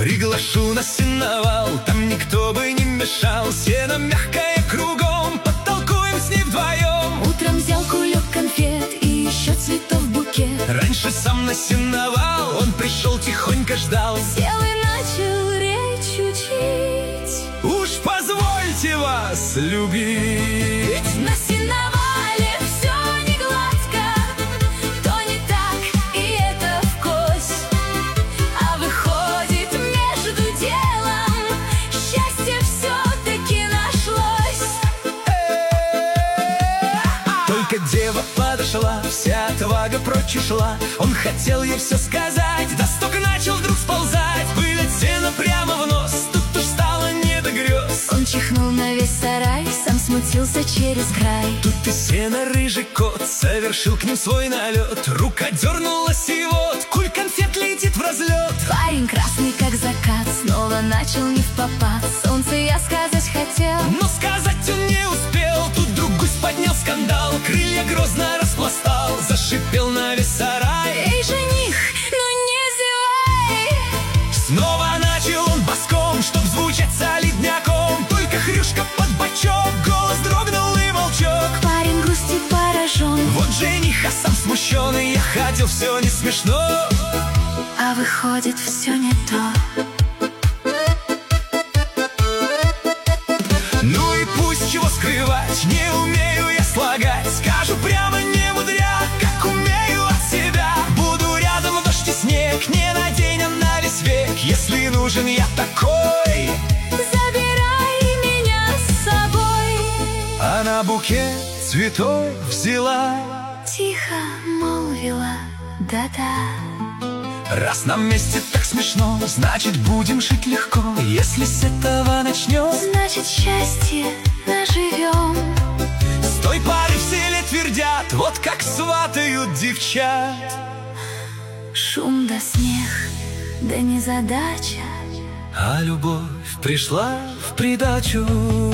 Приглашу на сеновал, там никто бы не мешал. Сено мягкое кругом, подтолкуем с ней вдвоем. Утром взял кулек конфет и еще цветов букет. Раньше сам на сеновал, он пришел, тихонько ждал. Сел и начал речь учить. Уж позвольте вас любить. На сеновале все не гладко, то не так, и это вкось. А выходит, между делом счастье все-таки нашлось. Только дева подошла, вся отвага прочь ушла. Он хотел ей все сказать, да сток начал вдруг сползать. Пыль от сена прямо в нос, тут уж стало не до грез. Он чихнул на весь сарай, сам смутился через край. Тут из сена рыжий кот совершил к ним свой налет. Рука дернулась, и вот куль конфет летит в разлет. Парень красный, как закат, снова начал не впопад. Солнце я сказать хотел, Но сказать он не успел. Тут вдруг гусь поднял скандал, крылья грозно распластал, зашипел на весь сарай. эй, жених, ну не зевай. Снова начал он боском, чтоб звучать солидняком. Только хрюшка под бочок, голос дрогнул и молчок. Парень грустит поражен, Вот жених, а сам смущенный, я хотел, все не смешно. а выходит все не то. Ну и пусть, чего скрывать, не умею я слагать. Скажу прямо, не мудря, как умею от себя. Буду рядом, дождь и снег, не на день, а на весь век. Если нужен я такой, Забирай меня с собой. она букет цветов взяла. Тихо молвила, да-да. Раз нам вместе так смешно, значит будем жить легко. Если с этого начнем, Значит, счастье наживем. с той поры в селе твердят, вот как сватают девчат. Шум да смех, да незадача. А любовь пришла в придачу.